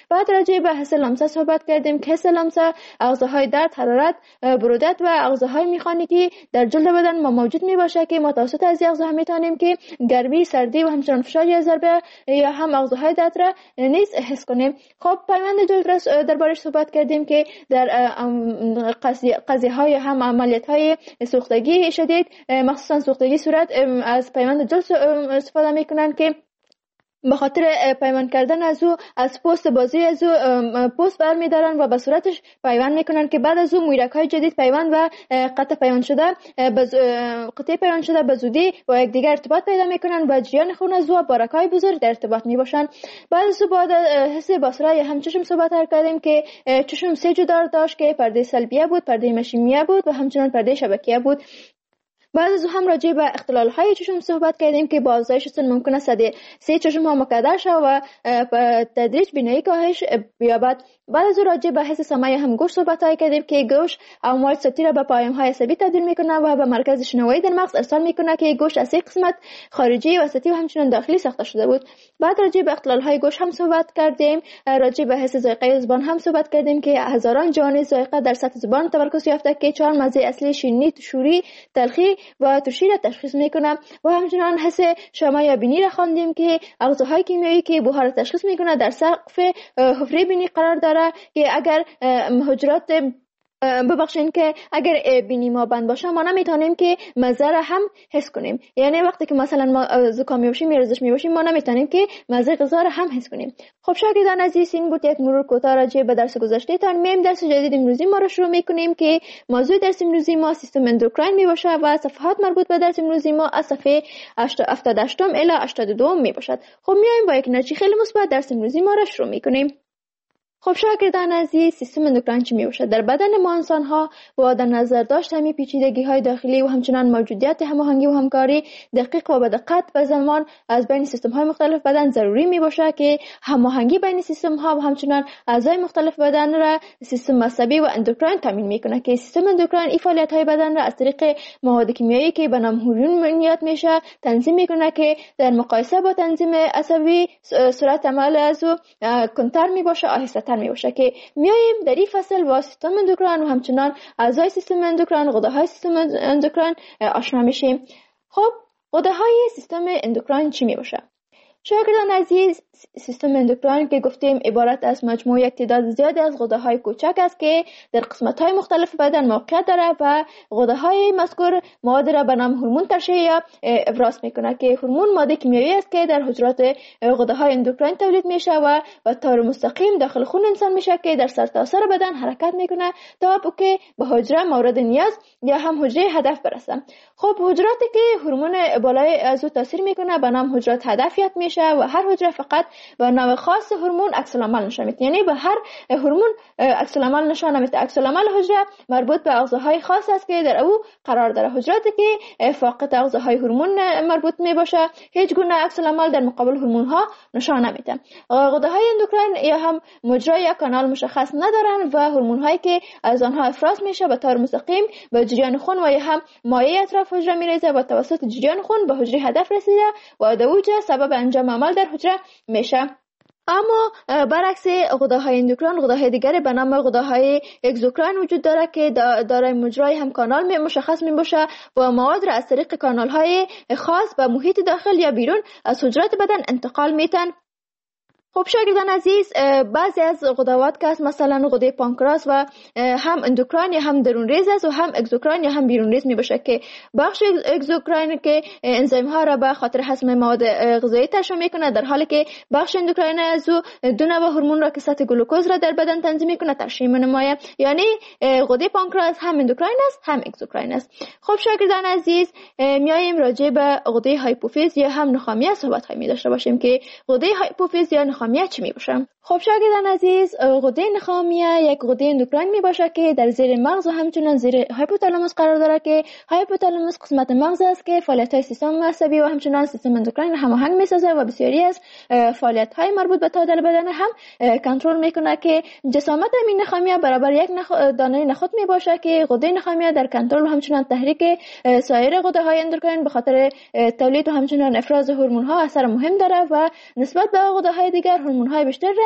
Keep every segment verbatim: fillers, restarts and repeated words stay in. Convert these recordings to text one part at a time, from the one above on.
بعد راجع به حس لمسه صحبت کردیم که حس لمسه اغزاهای درد، حرارت، برودت و اغزاهای میخانیکی در جلد بدن ما موجود می باشه که ما توسط از اغزاها میتونیم که گرمی، سردی و همچنان فشار یا ضربه یا هم اغزاهای درد را نیز حس کنیم. خب پیوند جلد را دربارش صحبت کردیم که در قضیه های هم عملیات های سوختگی شدید مخصوصا سوختگی صورت از پیوند جلد استفاده میکنن که به خاطر پیوند کردن از او از پوست بازی از او پوست برمیدارن و به صورتش پیوند میکنن که بعد از او مویرک های جدید پیوند و قطع پیوند شده قطعه پیوند شده به زودی با یکدیگر ارتباط پیدا میکنن و جریان خون از او و بارک های بزرگ در ارتباط میباشن. بعد از او بعد حس بصره یا هم چشم صحبت کردیم که چشم سه جدار داشت که پرده سلبیه بود، پرده مشیمیه بود و همچنان پرده شبکیه بود. بعد از هم راجع به اختلال های چشم صحبت کردیم که با افزایش سن ممکن است سه چشم ها مکدر شود و تدریج بینایی کاهش بیابد. بعد از راجع به حس سمع هم گوش صحبت کردیم که گوش امواج صوتی را به پیام های عصبی تبدیل میکنه و به مرکز شنوایی در مغز ارسال میکنه که گوش از یک قسمت خارجی، وسطی و همچنین داخلی ساخته شده بود. بعد راجع به اختلال های گوش هم صحبت کردیم. راجع به حس ذائقه زبان هم صحبت کردیم که هزاران جوانب ذائقه در سطح زبان تمرکز یافته که چهار مزه اصلی شیرینی، شوری، تلخی و ترشی را تشخیص میکنه و همچنان حس شما یا بینی را خواندیم که اغزاهای کیمیایی که بخار را تشخیص میکنه در سقف حفره بینی قرار داره که اگر حجرات ببخشین که اگر بینی ما بند باشه ما نمیتونیم که مزه را هم حس کنیم. یعنی وقتی که مثلا ما زکامی باشیم یا رزش میباشیم ما نمیتونیم که مزه غذا را هم حس کنیم. خب شاگردان عزیز این بود یک مرور کوتاه راجع به درس گذشته تان. میم درس جدید امروزی ما را شروع میکنیم که موضوع درس امروزی ما سیستم اندوکراین میباشه و صفحات مربوط به درس امروزی ما از صفحه هفتاد و هشت الی هشتاد و دو میباشد. خب میایم با یک نتیجه خیلی مثبت درس امروزی ما را شروع میکنیم. خب شاگردان عزیز سیستم اندوکراین چی میباشد؟ در بدن ما انسان ها با در نظر داشت همین پیچیدگی های داخلی و همچنان موجودیت هماهنگی و همکاری دقیق و به دقت و زمان از بین سیستم های مختلف بدن ضروری میباشه که هماهنگی بین سیستم ها و همچنان اعضای مختلف بدن را سیستم عصبی و اندوکراین تامین میکنه که سیستم اندوکراین این فعالیت های بدن را از طریق مواد کیمیایی که به نام هورمون بنیاد میشه تنظیم میکنه که در مقایسه با تنظیم عصبی سرعت عمل از او کنتر میباشه، آهسته می باشه که میایم در این فصل با سیستم اندوکراین و همچنان اعضای سیستم اندوکراین، غده‌های سیستم اندوکراین آشنا میشیم. خب غده‌های سیستم اندوکراین چی می باشه؟ شاگردان عزیز سیستم اندوکراین که گفتیم عبارت از مجموعه یک تعداد زیادی از غده‌های کوچک است که در قسمت‌های مختلف بدن موقعیت داره و غده‌های مذکور مواد را به نام هورمون ترشح یا افراز میکنه که هورمون ماده کیمیایی است که در حجرات غده‌های اندوکراین تولید میشه و به طور مستقیم داخل خون انسان میشه که در سرتاسر بدن حرکت میکنه تا که به حجره مورد نیاز یا هم حجره هدف برسه. خب حجراتی که هورمون بالای از او تاثیر میکنه به نام حجرات هدفیت میشه و هر حجره فقط به نوع خاص هورمون عکس العمل نشون میده. یعنی به هر هورمون عکس العمل نشون میده. عکس العمل حجره مربوط به اغزاهای خاص است که در او قرار داره. حجراتی که فاقد اغزاهای هورمون مربوط میباشه هیچ گونه عکس العمل در مقابل هورمون ها نشون نمیده. غده‌های اندوکراین یا هم مجرا یا کانال مشخص ندارن و هورمون هایی که از آنها افراز میشه به طور مستقیم به جریان خون و یا هم مایع اطراف حجره میریزه و توسط جریان خون به حجره هدف رسیده و در اوجه سبب انجام عمل در حجره میشه. اما برعکس غده‌های اندوکراین غده‌های دیگری به نام غده‌های اگزوکراین وجود داره که دارای مجرای هم کانال مشخص میباشه و مواد را از طریق کانال‌های خاص به محیط داخل یا بیرون از حجرات بدن انتقال میتن. خب شاگردان عزیز بعضی از غدوات که هست مثلا غده پانکراس و هم اندوکراین یا هم درون ریز است و هم اگزوکراین یا هم بیرون ریز می باشه که بخش اگزوکراین که انزیم ها را به خاطر هضم مواد غذایی ترشح میکنه در حالی که بخش اندوکراین از او دو نوع هورمون را که سطح گلوکوز را در بدن تنظیم میکنه ترشح می‌نماید. یعنی غده پانکراس هم اندوکراین است هم اگزوکراین است. خب شاگردان عزیز میایم راجع به غده هایپوفیز یا هم نخامیه صحبت هایی می داشته باشیم که غده هایپوفیز یا نخامیه چی می باشه؟ خب شاگردان عزیز غده نخامیه یک غده اندوکراین می باشه که در زیر مغز و همچنین زیر هایپوتالاموس قرار داره که هایپوتالاموس قسمت مغز است که فعالیت های سیستم عصبی و همچنین سیستم اندوکراین هماهنگ می سازه و بسیاری از فعالیت های مربوط به تعادل بدن هم کنترل میکنه که جسامت همین نخامیه برابر یک نخ... دانه نخود می باشه که غده نخامیه در کنترل و همچنین تحریک سایر غده های اندوکراین به خاطر تولید و همچنین افراز هورمون ها اثر مهم داره و نسبت به غده های دیگر هورمون های بیشتر را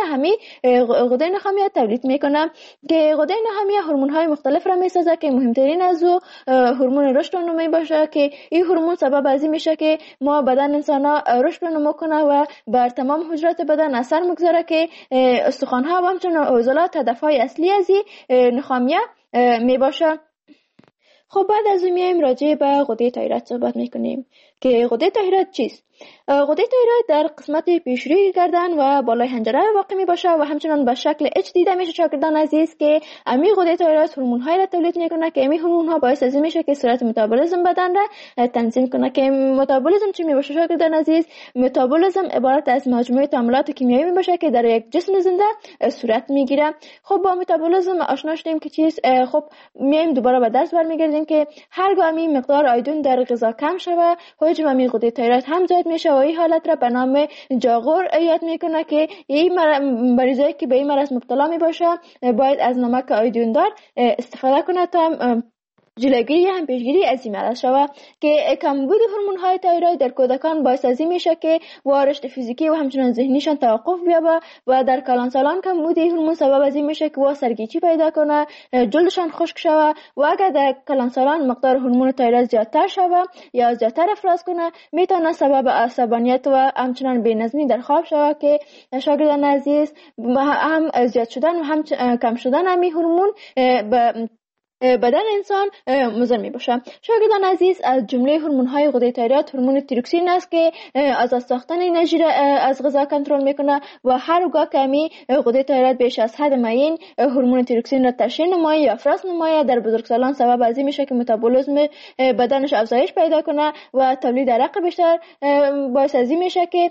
همین غده نخامیه تولید میکنه که غده نخامیه هورمون های مختلف را میسازه که مهمترین از او هورمون رشد و نمو باشه که این هورمون سبب از این میشه که ما بدن انسان ها رشد و نمو کنه و بر تمام حجرات بدن اثر مگذاره که استخوان ها و همچنین عضلات هدف های اصلی از این نخامیه می باشه. خب بعد از اون میایم راجع به غده تایروید صحبت میکنیم که غده تایروید چیست؟ غده تایروید در قسمت پیشروی گردن و بالای حنجره واقع می باشه و همچنان به شکل اچ دیده میشه شاگردان عزیز که امی غده تایروید هورمون های را تولید میکنه که امی هورمون ها باعث از میشه که سرعت متابولیسم بدن را تنظیم کنه. که متابولیسم چی می باشه شاگردان عزیز؟ متابولیسم عبارت از مجموعه تعاملات کیمیایی می باشه که در یک جسم زنده صورت میگیره. خب با متابولیسم آشنا شدیم که چیز. خب میایم دوباره به درس برمیگردیم که هرگاه امی مقدار آیودین در غذا کم شوه حجم امی غده تایروید هم زیاد میشه و این حالت را به نام جاغور یاد میکنه که این مریضایی که به این مرض مبتلا می باشه باید از نمک آیودین دار استفاده کنه تا جلوگیری هم پیشگیری از این مرض شود. که کمبود هورمون های تایروید در کودکان باعث از این میشه که رشد فیزیکی و همچنین ذهنیشان توقف بیابه و در کلانسالان کمبود هورمون سبب از این میشه که وا سرگیچی پیدا کنه، جلدشان خشک شود و اگر در کلانسالان مقدار هورمون تایروید زیادتر شود یا زیادتر افراز کنه میتونه سبب عصبانیت و همچنین بی‌نظمی در خواب شود که شاگردان عزیز هم زیاد شدن و هم کم شدن همین هورمون به بدن انسان مضر می باشه. شاگردان عزیز از جمله هورمون های غده تایروید هورمون تیروکسین است که از ساختن انرژی را از غذا کنترل میکنه و هرگاه که می غده تایروید بیش از حد معین هورمون تیروکسین را ترشح نمایه یا افراز نمایه در بزرگسالان سبب از این میشه که متابولیسم بدنش افزایش پیدا کنه و تولید عرق بیشتر باعث از این میشه که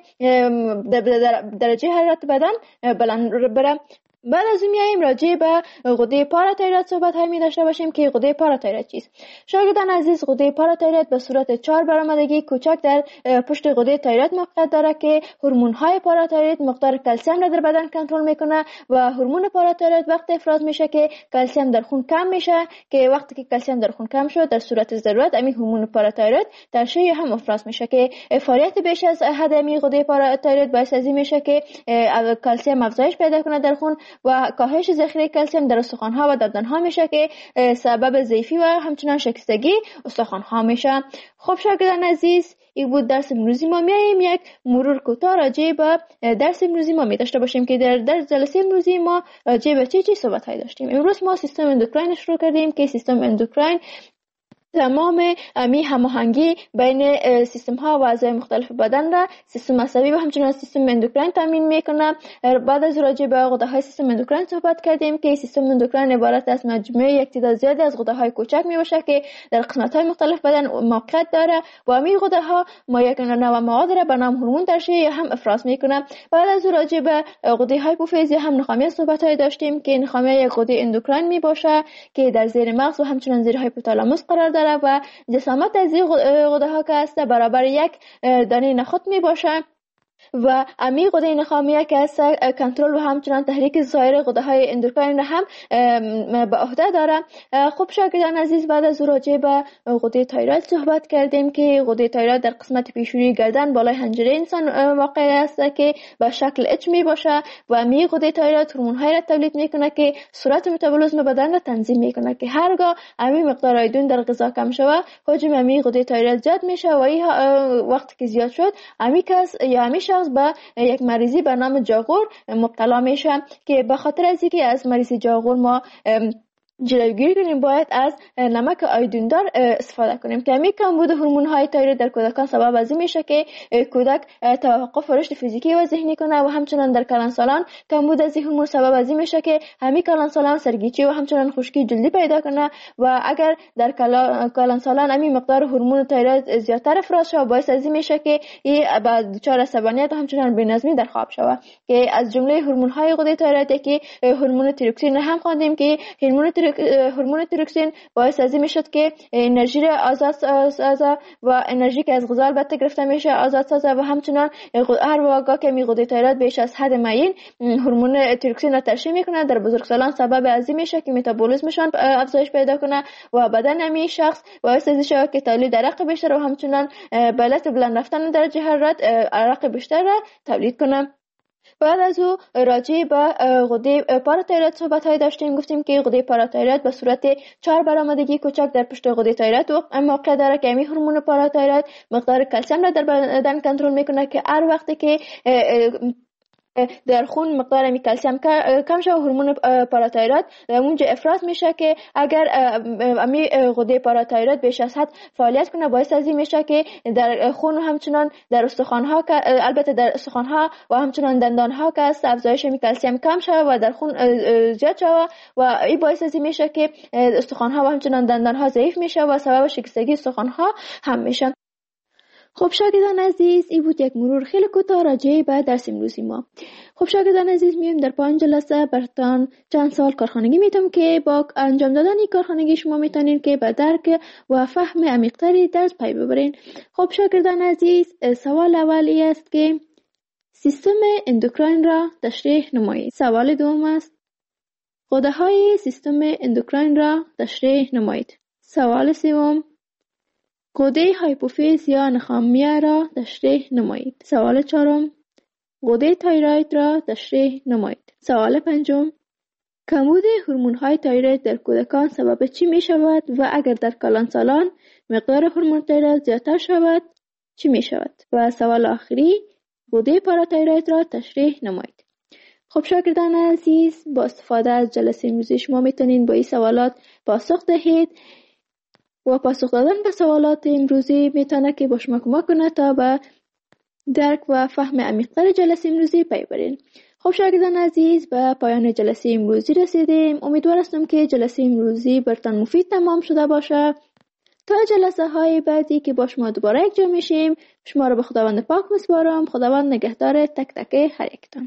درجه حرارت بدن بلند بره. بعد از این میاییم راجع به غده پاراتایروید صحبت های می داشته باشیم که غده پاراتایروید چیست. شاگردان عزیز غده پاراتایروید به صورت چهار برآمدگی کوچک در پشت غده تایروید موقعیت داره که هورمون های پاراتایروید مقدار کلسیم را در بدن کنترل میکنه و هورمون پاراتایروید وقت افراز میشه که کلسیم در خون کم میشه که وقتی که کلسیم در خون کم شد در صورت ضرورت امی هورمون پاراتایروید ترشح هم افراز میشه که فعالیت بیش از حد امی غده پاراتایروید باعث از این میشه که کلسیم افزایش پیدا کنه در خون و کاهش ذخیره کلسیم در استخوان‌ها و دندان‌ها میشه که سبب ضعفی و همچنان شکستگی استخوان‌ها میشه. خب شاگردان عزیز این بود درس امروزی ما. میایم یک مرور کوتاه راجع به درس امروزی ما می داشته باشیم که در درس جلسه امروزی ما راجع به چه چی صحبت های داشتیم. امروز ما سیستم اندوکراین شروع کردیم که سیستم اندوکراین تمام امی هماهنگی بین سیستم ها و اعضای مختلف بدن را سیستم عصبی و همچنین سیستم اندوکراین تامین میکنه. بعد از راجع به غده های سیستم اندوکراین صحبت کردیم که سیستم اندوکراین عبارت از مجموعه یک تعداد زیادی از غده های کوچک می باشه که در قسمت های مختلف بدن موقعیت داره و امی غده ها مایع کننده و مواد را به نام هورمون ترشح هم افراز میکنه. بعد از راجع به غده هایپوفیزی هم نخامیه صحبت های داشتیم که نخامیه یک غده اندوکراین می باشه که در زیر مغز و همچنین زیر هایپوتالاموس قرار داره و جسامت از این غده ها که هست برابر یک دانه نخود می باشه و امی غده نخامیه که هست کنترل و همچنان تحریک سایر غده های اندوکراین را هم به عهده داره. خب شاگردان عزیز بعد از راجع به غده تایروید صحبت کردیم که غده تایروید در قسمت پیشروی گردن بالای حنجره انسان واقع است که به شکل اچ می باشه و امی غده تایروید هورمون های را تولید میکنه که سرعت متابولیسم بدن را تنظیم میکنه که هرگاه امی مقدار آیودین در غذا کم شوه حجم امی غده تایروید زیاد میشه و این وقتی که زیاد شد امی کس یا امی شخص به یک مریضی به نام جاغور مبتلا میشه که به خاطر از اینکه از مریضی جاغور ما جلوگیری کنیم باید از نمک آیودین دار استفاده کنیم که همین کمبود هورمون های تایروید در کودکان سبب از این میشه که کودک توقف رشد فیزیکی و ذهنی کنه و همچنان در کلانسالان کمبود از این هورمون سبب از این میشه که همین کلانسالان سرگیچی و همچنان خشکی جلدی پیدا کنه و اگر در کلانسالان همین مقدار هورمون تایروید زیادتر افراز شه باعث از این میشه که این بعد دچار عصبانیت و همچنان بی‌نظمی در خواب شود که از جمله هورمون های غده تایروید که هورمون تیروکسین هم خواندیم که هورمون هورمون تیروکسین باعث از این میشد که انرژی را آزاد سازه و انرژی که از غذا البته گرفته میشه آزاد سازه و همچنان هر واقعا که می غده تایروید بیش از حد معین هورمون تیروکسین را ترشح میکنه در بزرگسالان سبب از این میشه که متابولیسمشان افزایش پیدا کنه و بدن امی شخص باعث از این که تولید عرق بیشتر و همچنان به علت بلند رفتن درجه حرارت عرق بیشتر را تولید کنه. بعد از او راجع به غده پاراتایروید صحبت های داشتیم. گفتیم که غده پاراتایروید به صورت چهار برآمدگی کوچک در پشت غده تایروید موقع داره که همین هورمون پاراتایروید مقدار کلسیم را در بدن کنترل میکنه که هر وقتی که در خون مقدار می کلسیم کم شد هورمون پاراتایروید اونجا افراز میشه که اگر امی غده پاراتایروید بیش از حد فعالیت کنه باعث از این میشه که در خون و همچنان در استخوان ها البته در استخوان ها و همچنان دندان ها که است افزایش می کلسیم کم شود و در خون زیاد شود و این باعث از این میشه که استخوان ها و همچنان دندان ها ضعیف میشه و سبب شکستگی استخوان ها هم میشه. خب شاگردان عزیز، این بود یک مرور خیلی کوتاه راجع به درس امروزی ما. خب شاگردان عزیز، میایم در پایان جلسه براتون چند سوال کارخانگی میتونم که با انجام دادن این کارخانگی شما میتونین که به درک و فهم عمیق‌تری درس پی ببرین. خب شاگردان عزیز، سوال اولی است که سیستم اندوکراین را تشریح نمایید. سوال دوم است غده های سیستم اندوکراین را تشریح نمایید. سوال سوم غده هایپوفیز یا نخامیه را تشریح نمایید. سوال چهارم غده تایروید را تشریح نمایید. سوال پنجم کمبود هورمون های تایروید در کودکان سبب چی می شود و اگر در کلانسالان مقدار هورمون تایروید زیادتر شود چی می شود؟ و سوال آخری غده پاراتایروید را تشریح نمایید. خب شاگردان عزیز، با استفاده از جلسه امروزی شما میتونین با این سوالات پاسخ دهید و پاسخ دادن به سوالات امروزی میتونه که با شما کمک کنه تا به درک و فهم عمیق‌تر جلسه امروزی پی برین. خب شاگردان عزیز، به پایان جلسه امروزی رسیدیم. امیدوار هستم که جلسه امروزی براتون مفید تمام شده باشه. تا جلسه های بعدی که با شما دوباره یک جا میشیم، شما رو به خداوند پاک میسپارم. خداوند نگهدار تک تک هر یکتان.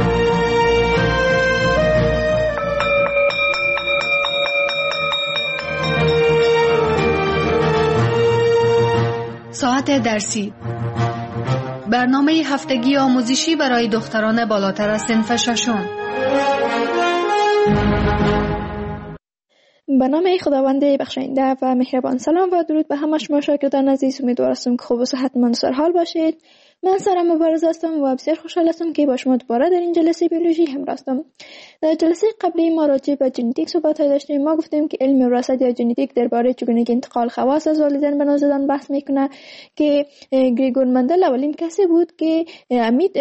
ساعت درسی، برنامه هفتگی آموزشی برای دختران بالاتر از صنف ششم. به نام خداوند بخشاینده و مهربان، سلام و درود به همه شما شاگردان عزیز. امیدوار هستم که خوب و صحتمند و سرحال باشید. من سارا مبارز هستم و بسیار خوشحال هستم که با شما دوباره در این جلسه بیولوژی همراه هستم. در جلسه قبلی ما راجع به ژنتیک صحبت داشتیم. ما گفتیم که علم وراثت یا ژنتیک درباره چگونگی انتقال خواص از والدین به نوزادان بحث میکنه که گریگور مندل اولین کسی بود که امید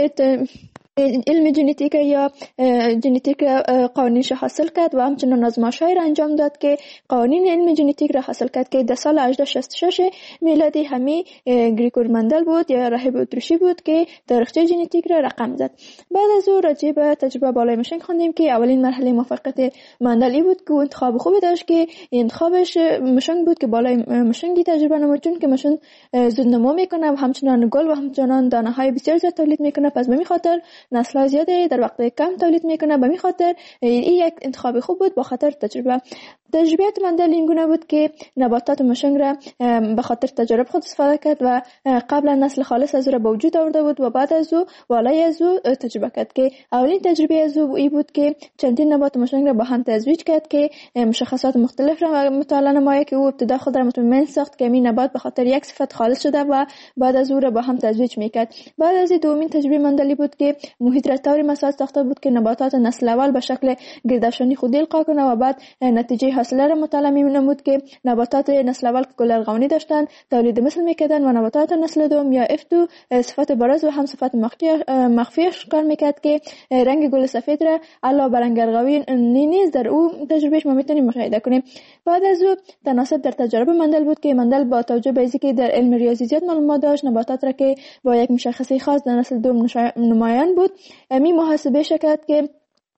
علم ژنتیک یا ژنتیک قوانینش حاصل کرد و همچنان آزمایش‌های را انجام داد که قوانین علم ژنتیک را حاصل کرد که در سال هزار و هشتصد و شصت و شش میلادی همی گریگور مندل بود یا راهب اتریشی بود که تاریخچه ژنتیک را رقم زد. بعد از او راجع به تجربه بالای مشنگ خوندیم که اولین مرحله موفقیت مندل بود که انتخاب خوبی داشت که انتخابش مشنگ بود که بالای مشنگی تجربه نمود، چون که مشنگ زود نمو میکنه و همچنان گل و همچنان دانه های بسیار زیاد تولید میکنه. پس به این خاطر نسل زیاده در وقت کم تولید میکنه. به این خاطر این یک انتخاب خوب بود. با خاطر تجربه تجربیات مندل این گونه بود که نباتات مشنگ را به خاطر تجارب خود استفاده کرد و قبلا نسل خالص از او را به وجود آورده بود و بعد از او والای از او تجربه کرد که اولین تجربه از او این بود که چندین نبات مشنگ را با هم تزویج کرد که مشخصات مختلف را مطالعه نماید که او ابتدا خود را مطمئن ساخت که این نبات به خاطر یک صفت خالص شده و بعد از او را با هم تزویج میکرد. بعد از دومین تجربه مندلی بود که محیط را طوری مساعد ساخته بود که نباتات نسل اول به شکل گردافشانی خودی القا کنه و بعد نتیجه حاصله را مطالعه می‌نمود که نباتات نسل اول که گل ارغوانی داشتند تولید مثل میکردن و نباتات نسل دوم یا اف دو صفت بارز و هم صفت مخفیش کار میکرد که رنگ گل سفید را علاوه بر رنگ ارغوانی نیز در او تجربهش ما میتونیم مشاهده کنیم. بعد از او تناسب در تجارب مندل بود که مندل با توجه به اینکه در علم ریاضی زیاد معلومات داشت نباتات را که با یک مشخصه خاص در نسل دوم نمایان بود می محاسبه شکرد که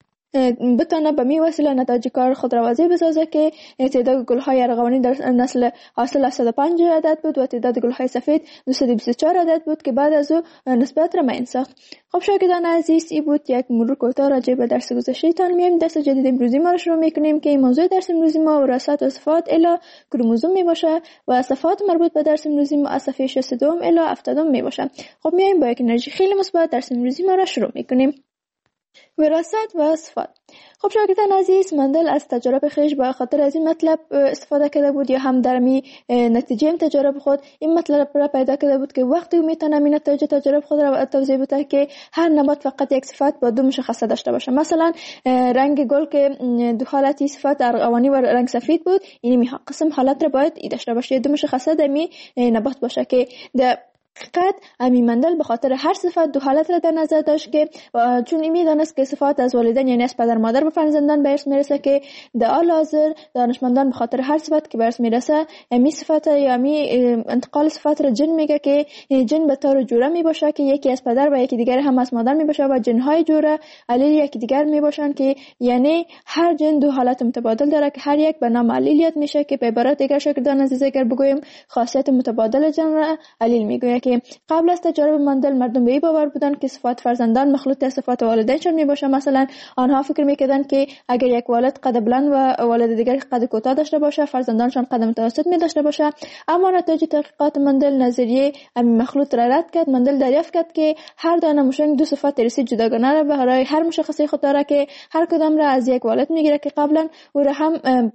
بتونه به می وسیله نتایج کار خود را واضح بسازه که تعداد گل‌های ارغوانی در نسل حاصل هشتصد و پنج عدد بود و تعداد گل‌های سفید دویست و بیست و چهار عدد بود که بعد از او نسبت را معین ساخت. خب شاگردان عزیز، این بود یک مرور کوتاه راجع به درس گذشته‌تان. میایم درس جدید امروزی ما را شروع می‌کنیم که موضوع درس امروزی ما وراثت و صفات الی کروموزوم میباشه و صفات مربوط به درس امروزی ما از صفحه شصت و دو الی هفتاد میباشه. خب میایم با یک انرژی خیلی مثبت درس امروزی ما را شروع می‌کنیم. وراثت و صفات. خب شاگردان عزیز، مندل از تجارب خویش به خاطر از این مطلب استفاده کرده بود یا هم در می نتیجه تجارب خود این مطلب را پیدا کرده بود که وقتی میتونه این نتیجه تجارب خود را توضیح بده که هر نبات فقط یک صفت با دو مشخصه داشته باشه. مثلا رنگ گل که دو حالتی صفت ارغوانی و رنگ سفید بود، این می قسم حالت را باید ای داشته باشه، دو مشخصه در می نبات باشه که در حقیقت امی مندل به خاطر هر صفت دو حالت را در نظر داشت که چون این میدانست که صفات از والدین یعنی از پدر مادر به فرزندان به ارث میرسه که در حال حاضر دانشمندان به خاطر هر صفت که به ارث میرسه امی صفت یا امی انتقال صفت را جن میگه که جن به طور جوره می باشه که یکی از پدر و یکی دیگر هم از مادر می باشه و جنهای جوره علیل یکی دیگر می باشن که یعنی هر جن دو حالت متبادل داره که هر یک به نام علیلیت میشه که به عبارت دیگر شاگردان عزیز اگر بگویم خاصیت متبادل جن را علیل میگوید. که قبل از تجارب مندل مردم به این باور بودن که صفات فرزندان مخلوط از صفات والدینشان میباشه. مثلا آنها فکر میکردن که اگر یک والد قد بلند و والد دیگر قد کوتاه داشته باشه فرزندانشان قد متوسط می داشته باشه. اما نتیجه تحقیقات مندل نظریه همین مخلوط را رد کرد. مندل دریافت کرد که هر دانه موشنگ دو صفات ارثی جداگانه را برای هر مشخصه خود داره که هر کدام را از یک والد میگیره که قبلا او را هم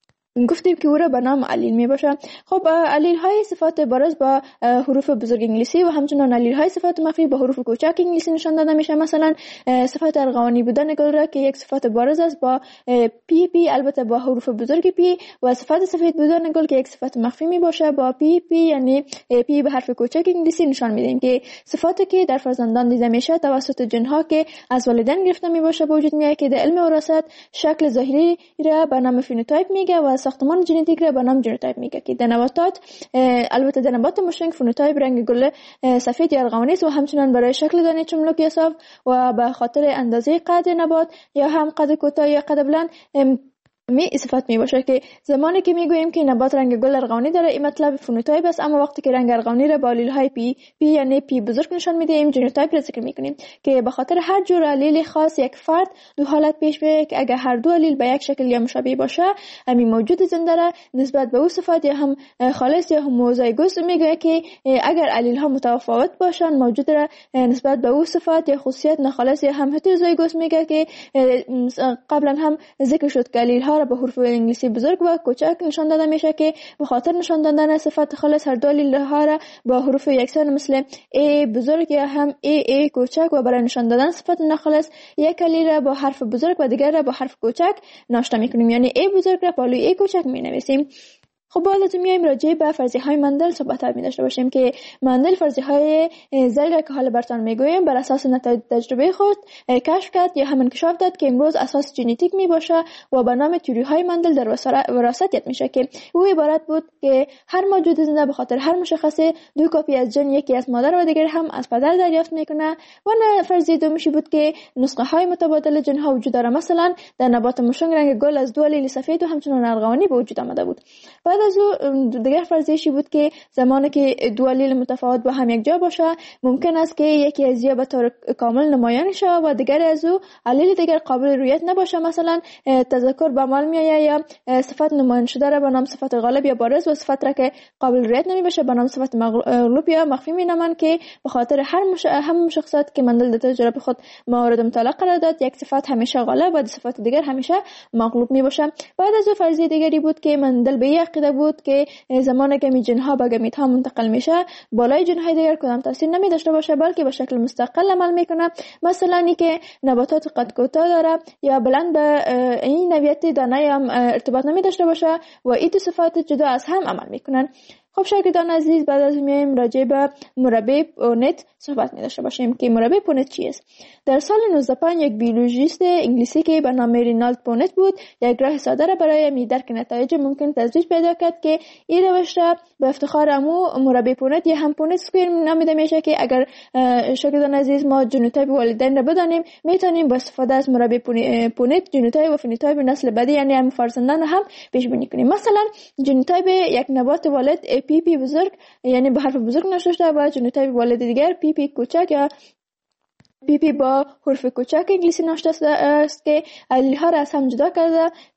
گفتیم که او را به نام علیل می باشه. خب علیل های صفات بارز با حروف بزرگ انگلیسی و همچنان علیل های صفات مخفی با حروف کوچک انگلیسی نشان داده میشه. مثلا صفات ارغوانی بودن گل را که یک صفات بارز است با پی پی البته با حروف بزرگ پی و صفات سفید بودن گل که یک صفات مخفی می باشه با پی پی یعنی پی به حرف کوچک انگلیسی نشان میدیم که صفاتی که در فرزندان دیده میشه توسط جنها که از والدین گرفته می باشه به وجود میاد که در علم وراثت شکل ظاهری را به نام فنوتایپ میگه و ساختمان ژنتیک را به نام ژنوتایپ میگه که در نباتات البته در نبات موشنگ فنوتایپ رنگ گل سفید یا ارغوانی است و همچنان برای شکل دانه چملک یا صاف و به خاطر اندازه قد نبات یا هم قد کوتاه یا قد بلند می صفت می باشه که زمانی که میگوییم که نبات رنگ گل ارغوانی داره این مطلب فنوتایپ است. اما وقتی که رنگ ارغوانی را با علیل های پی پی یعنی پی بزرگ نشان میدیم ژنوتایپ را ذکر میکنیم که به خاطر هر جور علیل خاص یک فرد دو حالت پیش میاد که اگر هر دو علیل به یک شکل یا مشابه باشه همین موجود زنده را نسبت به او صفات یا هم خالص یا هموزایگوس میگه که اگر علیل ها متفاوت باشن موجود را نسبت به او صفات یا خصوصیت ناخالص یا هم هتروزایگوس میگه که قبلا هم ذکر شد که علیل ها را به حروف انگلیسی بزرگ و کوچک نشان داده میشه که به خاطر نشان دادن صفات خالص هر دو علیل ها را با حروف یکسان مثل ای بزرگ یا هم ای ای کوچک و برای نشان دادن صفات ناخالص یک علیل را با حرف بزرگ و دیگر را با حرف کوچک ناشتا میکنیم یعنی ای بزرگ را با ای کوچک مینویسیم. خب بعد از میایم راجع به فرضیه های مندل صحبت می داشته باشیم که مندل فرضیه های زرگ که حالا براتون میگویم بر اساس نتایج تجربه خود کشف کرد یا هم انکشاف داد که امروز اساس ژنتیک می باشه و به نام تئوری های مندل در وراثت یاد میشه که او عبارت بود که هر موجود زنده به خاطر هر مشخصه دو کپی از ژن یکی از مادر و دیگر هم از پدر دریافت میکنه. و فرضیه دومشی بود که نسخه های متبادل ژن ها وجود داره. مثلا در نبات موشنگ رنگ گل از دو علیل سفید و همچنان ارغوانی به وجود آمده بود. بعد از او دیگر فرضیه‌ای بود که زمانی که دو علیل متفاوت با هم یک جا باشه ممکن است که یکی از یا به طور کامل نمایان شود و دیگر از او علیل دیگر قابل رویت نباشه. مثلا تذکر به عمل میآید یا صفت نمایان شده را به نام صفت غالب یا بارز و صفت را که قابل رویت نمیباشه به نام صفت مغلوب یا مخفی مینامند که به خاطر هر مش... هم شخصیت که مندل در تجربه خود مورد مطالعه قرار داد یک صفت همیشه غالب و صفت دیگر همیشه مغلوب میباشه. بعد از او فرضیه دیگری بود که مندل به عقیده بود که زمانی که جنها به گمیت ها منتقل میشه بالای جنهای دیگر کدام تاثیر نمی داشته باشه بلکه به شکل مستقل عمل میکنه. مثلا اینکه نباتات قد کوتاه داره یا بلند به این نوعیت دانه هم ارتباط نمی داشته باشه و این دو صفات جدا از هم عمل میکنن. خب شاگردان عزیز بعد از میایم راجع به مربع پونت صحبت می داشته باشیم که مربع پونت چیست. در سال نوزده صد و پنج یک بیولوژیست انگلیسی که به نام رینالد پونت بود یک راه ساده را برای می درک نتایج ممکن تجویز پیدا کرد که این روش را به افتخار امو مربع پونت یا هم پونت اسکوئر نامیده میشه که اگر شاگردان عزیز ما ژنوتایپ والدین را بدانیم میتونیم با استفاده از مربع پونت ژنوتایپ و فنوتایپ نسل بعدی یعنی هم فرزندان هم پیش بینی کنیم. مثلا ژنوتایپ یک نبات والد پی پی بزرگ یعنی به حرف بزرگ نوشته شده و ژنوتایپ والد دیگر پی پی کوچک یا پی پی با حرف کوچک انگلیسی نوشته است که علیل ها را از هم جدا کرده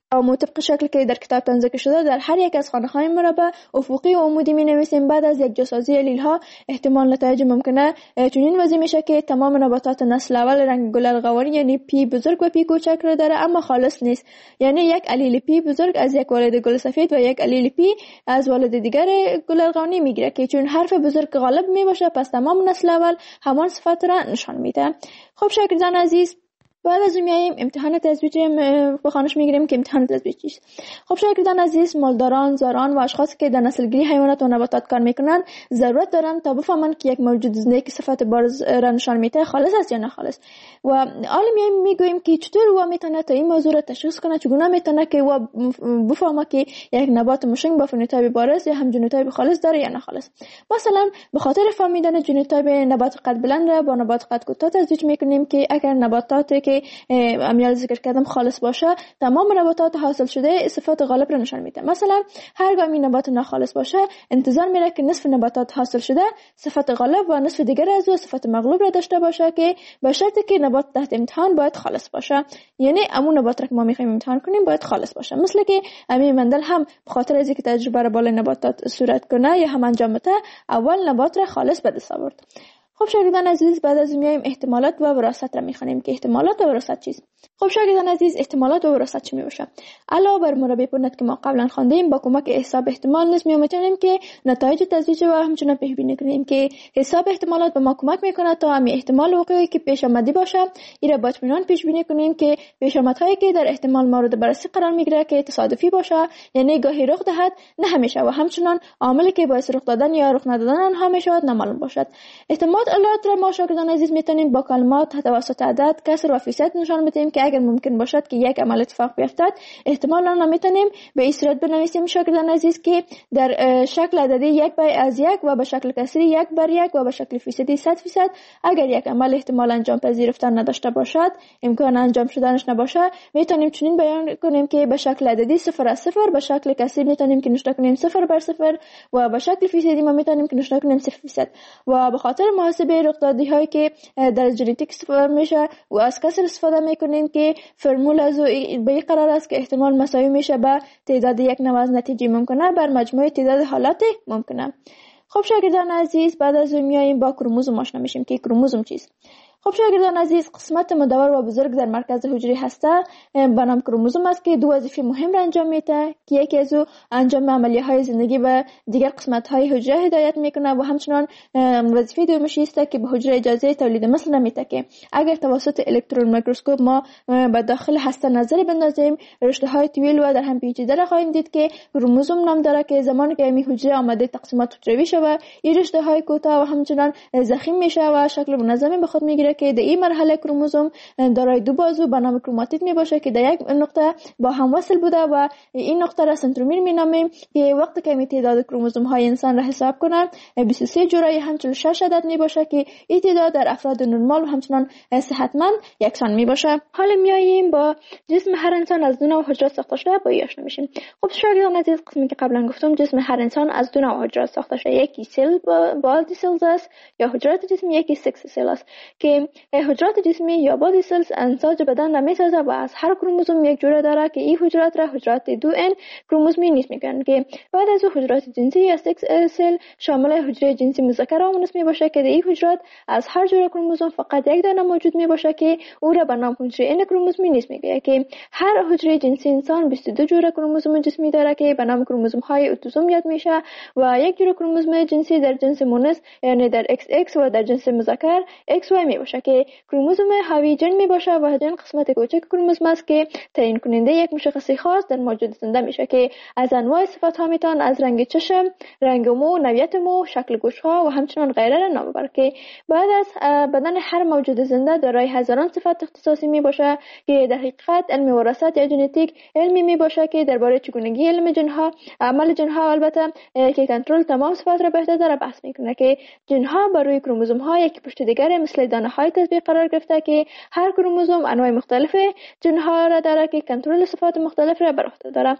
اما طبق شکلی که در کتابتان ذکر شده در هر یک از خانه‌های مربع افقی و عمودی می‌نویسیم. بعد از یک جاسازی لیل‌ها احتمال نتایج ممکنه چنین وضعی میشه که تمام نباتات نسل اول رنگ گل القواری یعنی پی بزرگ و پی کوچک رو داره اما خالص نیست. یعنی یک علیل پی بزرگ از یک والد گل سفید و یک علیل پی از والد دیگر گل القوانی میگیره که چون حرف بزرگ غالب میباشه پس تمام نسل اول همان صفت را نشان میده. خب شاگردان عزیز، بعد از میایم امتحان تزویج به خانش میگیریم که امتحان تزویج چیست. خب شاگردان عزیز، مالداران، زاران و اشخاصی که در نسلگیری حیوانات و نباتات کار میکنن ضرورت دارن تا بفهمن که یک موجود زنده که صفت بارز را نشان میده خالص است یا نه خالص. و حالا میایم میگوییم که چطور او میتونه تا این موضوع را تشخیص کنه، چگونه میتونه که او بفهمه که یک نبات مشنگ با فنوتایپ بارز یا هم ژنوتایپ خالص داره یا نه خالص. مثلا به خاطر فهمیدن ژنوتایپ نبات قد بلند را با نبات قد کوتاه تزویج میکنیم که اگر نباتاتی که امیال ذکر کردم خالص باشه تمام نباتات حاصل شده صفات غالب را نشان میده. مثلا هرگاه این نبات ناخالص باشه انتظار میره که نصف نباتات حاصل شده صفت غالب و نصف دیگر از او صفت مغلوب را داشته باشه که به شرطی که نبات تحت امتحان باید خالص باشه. یعنی همون نبات را که ما میخوایم امتحان کنیم باید خالص باشه. مثل که امی مندل هم به خاطر از اینکه تجربه را بالای نباتات صورت کنه یا هم انجام بده اول نبات را خالص به دست آورد. خب شاگردان عزیز، بعد از میایم احتمالات و وراثت را میخوانیم که احتمالات و وراثت چیست. خب شاگردان عزیز، احتمالات و وراثت چی میباشه؟ علاوه بر مربع پونت که ما قبلا خواندیم با کمک حساب احتمال نیز میتونیم که نتایج تزویج و همچنین پیش بینی کنیم که حساب احتمالات به ما کمک میکنه تا همین احتمال وقوعی که پیش آمده باشه این را با اطمینان پیش بینی کنیم که پیش آمدهایی که در احتمال مورد بررسی قرار میگیره که تصادفی باشه یعنی گاهی رخ دهد نه همیشه و همچنین عاملی که باعث رخ دادن یا رخ ندادن آنها میشود نامعلوم باشد. احتمالات را ما شاگردان عزیز میتونیم با کلمات توسط عدد، کسر و فیصد نشان بدیم که اگر ممکن باشد که یک عمل اتفاق بیفتد احتمال آن را میتونیم به این صورت بنویسیم شاگردان عزیز که در شکل عددی یک بر از یک و به شکل کسری یک بر یک و به شکل فیصدی صد فیصد اگر یک عمل احتمال انجام پذیرفتن نداشته باشد امکان انجام شدنش نباشه میتونیم چنین بیان کنیم که به شکل عددی صفر از صفر، به شکل کسری میتونیم که نشان کنیم صفر بر صفر و به شکل فیصدی ما میتونیم که نشان کنیم صفر فیصد. و به خاطر محاسبه رخدادی هایی که در ژنتیک استفاده میشه و از کسر استفاده میکنیم که فرمول از به این قرار است که احتمال مساوی میشه به تعداد یک نوع از نتیجه ممکنه بر مجموع تعداد حالات ممکنه. خب شاگردان عزیز، بعد از میاییم با کروموزوم آشنا میشیم که کروموزوم چیست. خب شاگردان عزیز، قسمت مدور و بزرگ در مرکز حجره هسته به نام کروموزوم است که دو وظیفه مهم را انجام میده که یکی از او انجام عملیه های زندگی و دیگر قسمت های حجره هدایت میکنه و همچنان وظیفه دومش است که به حجره اجازه تولید مثل نمیده که اگر توسط الکترون میکروسکوپ ما به داخل هسته نظر بندازیم رشته های طویل و در هم پیچیده را خواهیم دید که کروموزوم نام داره که زمانی که این حجره آماده تقسیمات حجروی شود این رشته های کوتاه و همچنان ضخیم میشه و شکل منظمی به خود میگیره که در این مرحله کروموزوم دارای دو بازو به نام کروماتید می باشه که در یک نقطه با هم وصل بوده و این نقطه را سنترومیر می نامیم که وقتی که می تعداد کروموزوم های انسان را حساب کنن بیست و سه جورای همچنین شش عدد می باشه که این تعداد در افراد نرمال و همچنان صحتمند یکسان می باشه. حالا میاییم با جسم هر انسان از دو نوع حجرات ساخته شده با آشنا میشیم. خب شاگردان عزیز، قسمی که قبلا گفتم جسم هر انسان از دو نوع حجرات ساخته شده، یکی سل بالدی سلز است یا حجرات جسمی، یکی سکس سل است که حجرات جسمی یا بادی سلز انساج بدن را میسازه و از هر کروموزوم یک جوره داره که این حجرات را حجرات دو ان کروموزومی نیست میگن که بعد از حجرات جنسی یا سکس سل شامل حجره جنسی مذکر و مؤنث می باشه که در این حجرات از هر جوره کروموزوم فقط یک دانه موجود می باشه که او را به نام حجره ان کروموزومی نیست میگه که هر حجره جنسی انسان بیست و دو جوره کروموزوم جسمی داره که به نام کروموزوم های اتوزوم یاد میشه و یک جوره کروموزوم جنسی در جنس مؤنث یعنی در ایکس ایکس و در جنس مذکر ایکس وای می باشه که کروموزوم حاوی جن می باشه و جن قسمت کوچک کروموزوم است که تعیین کننده یک مشخصی خاص در موجود زنده میشه که از انواع صفات ها میتون از رنگ چشم، رنگ مو، نوعیت مو، شکل گوش ها و همچنین غیره را نام ببره که بعد از بدن هر موجود زنده دارای هزاران صفت اختصاصی می باشه که در حقیقت علم وراثت یا ژنتیک علمی می باشه که درباره چگونگی علم جن ها، عمل جن ها البته که کنترل تمام صفات را بهتر داره بحث میکنه که جن ها بر روی کروموزوم ها یک پشت دیگر مثل دانه های تطبیق قرار گرفته که هر کروموزوم انواع مختلف جن ها را داره که کنترل صفات مختلف را بر عهده داره.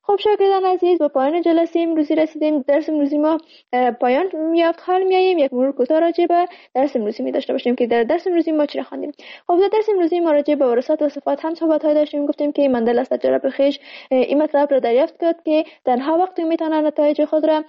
خب شاگردان عزیز، با پایان جلسه امروزی رسیدیم. درس امروزی ما پایان یافت. حال میاییم یک مرور کوتاه راجع به درس امروزی می داشته باشیم که در درس امروزی ما چی خواندیم. خب در درس امروزی ما راجع به وراثت و صفات هم صحبت های داشتیم. گفتیم که مندل از تجربه خویش این مطلب را دریافت کرد که تنها وقتی میتونه نتایج خود را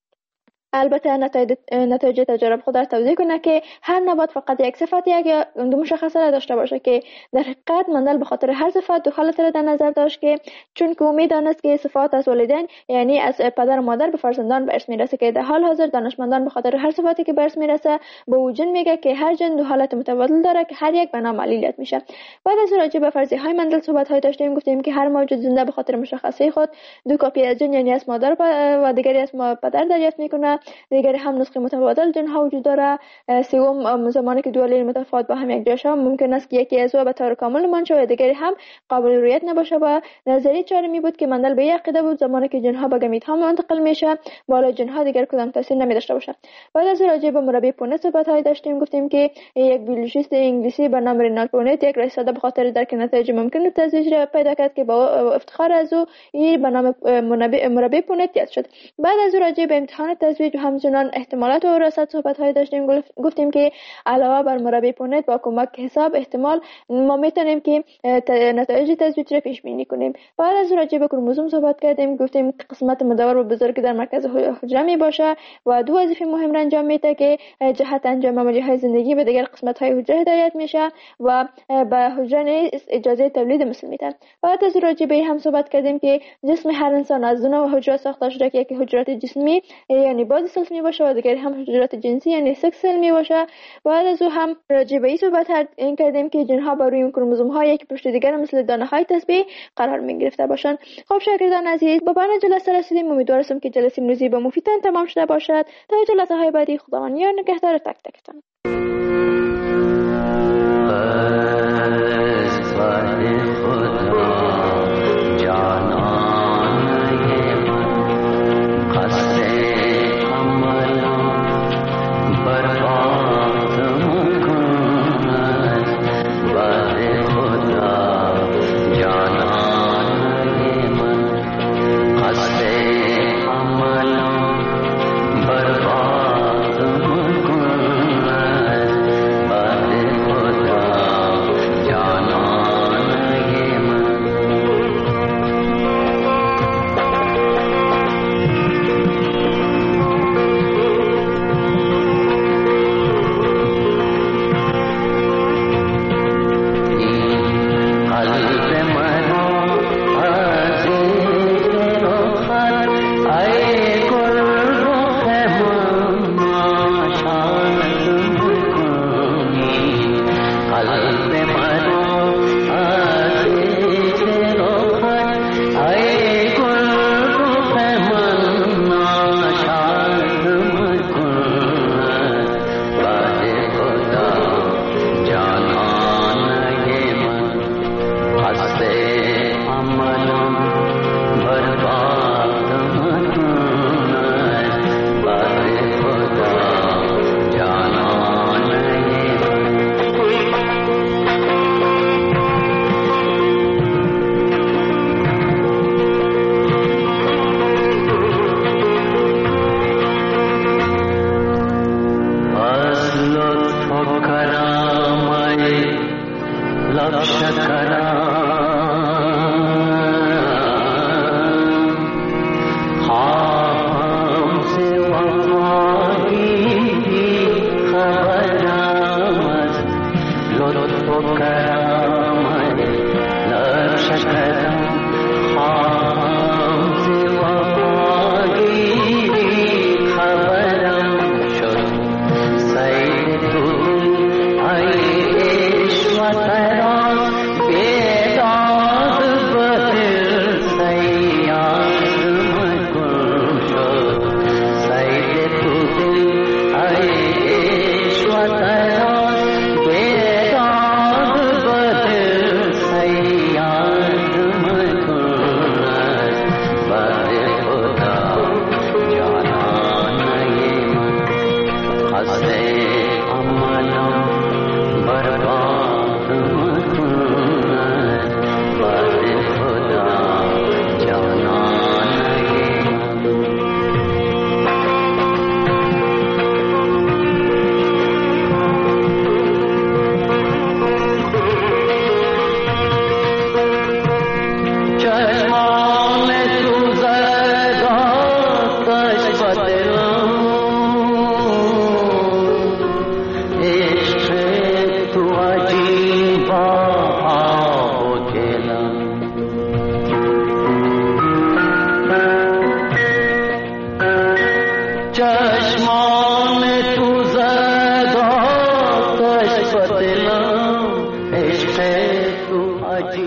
البته نتایج نتایج تجارب خود را توضیح کنه که هر نبات فقط یک صفت یک یا دو مشخصه را داشته باشه، که در حقیقت مندل به خاطر هر صفت دو حالت را در نظر داشت، که چون که امید دانست که صفات از والدین یعنی از پدر و مادر به فرزندان به ارث میرسه، که در حال حاضر دانشمندان به خاطر هر صفتی که به ارث میرسه به وجود میگه که هر جن دو حالت متبادل داره که هر یک به نام علیت میشه. بعد از راجع به فرضیه های مندل صحبت های داشتیم. گفتیم که هر موجود زنده به خاطر مشخصه خود دو کپی از جن یعنی از مادر و دیگری از پدر دریافت میکنه. دیگری هم نسخه متبادل جن ها وجود داره. سوم زمانی که دو علیل متفاوت با هم یک جا شوند ممکن است که یکی از او به طور کامل منشأ و دیگری هم قابل رویت نباشه. و نظریه چهارمی بود که مندل به عقیده بود زمانی که جن ها به گمیت ها منتقل میشه بالا جن ها دیگر کدام تاثیر نمی داشته باشه. بعد از راجع به مربی پونت صحبت های داشتیم. گفتیم که یک بیولوژیست انگلیسی به نام رینالد پونت یک رئیس داده به خاطر درک نتایج ممکن تزریق را پیدا کرد که با افتخار از او این به نام مربی پونت یاد شد. بعد از راجع به امتحان تزریق و همچنان احتمالات و وراثت صحبت های داشتیم. گفتیم که علاوه بر مربی پونت با کمک حساب احتمال ما میتونیم که نتایج تزریق را پیش بینی کنیم. بعد از راجع به کروموزوم صحبت کردیم. گفتیم که قسمت مدور و بزرگ در مرکز حجره می باشه و دو وظیفه مهم را انجام میده که جهت انجام عملی های زندگی به دیگر قسمت های حجره هدایت میشه و به حجره اجازه تولید مثل میده. بعد از راجع به هم صحبت کردیم که جسم هر انسان از دو نوع حجره ساخته شده که یکی حجرات جسمی یعنی بادی سلز می باشه و دیگری هم حجرات جنسی یعنی سکس سل می باشه. بعد از او هم راجع به این صحبت کردیم که جن ها بر روی کروموزوم ها یک پشت دیگر مثل دانه های تسبیح قرار می گرفته باشند. خب شاگردان عزیز، با پایان جلسه رسیدیم. امیدوارم که جلسه امروزی به مفیدتان تمام شده باشد. تا جلسه های بعدی خداوند یار نگهدار تک تکتان.